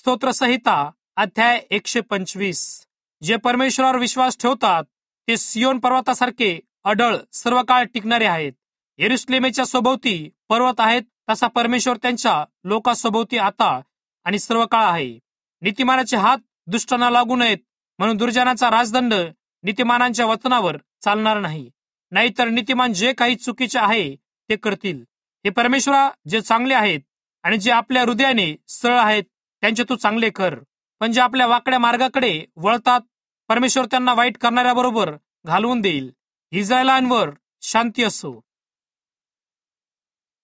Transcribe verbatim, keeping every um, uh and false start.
स्तोत्र संहिता अध्याय एकशे पंचवीस. जे परमेश्वरावर विश्वास ठेवतात ते सियोन पर्वतासारखे अडळ सर्व काळ टिकणारे आहेत. यरुशलेमेच्या सभोवती पर्वत आहेत तसा परमेश्वर त्यांच्या लोकासभोवती आता आणि सर्व काळ आहे. नीतिमानाचे हात दुष्टांना लागू नयेत म्हणून दुर्जनाचा राजदंड नीतिमानांच्या वचनावर चालणार नाही. नाहीतर नीतिमान जे काही चुकीचे आहे ते करतील. हे परमेश्वरा, जे चांगले आहेत आणि जे आपल्या हृदयाने सरळ आहेत त्यांचे तू चांगले कर. पण जे आपल्या वाकड्या मार्गाकडे वळतात परमेश्वर त्यांना वाईट करणाऱ्या बरोबर घालवून देईल. इस्रायलांवर शांती असो.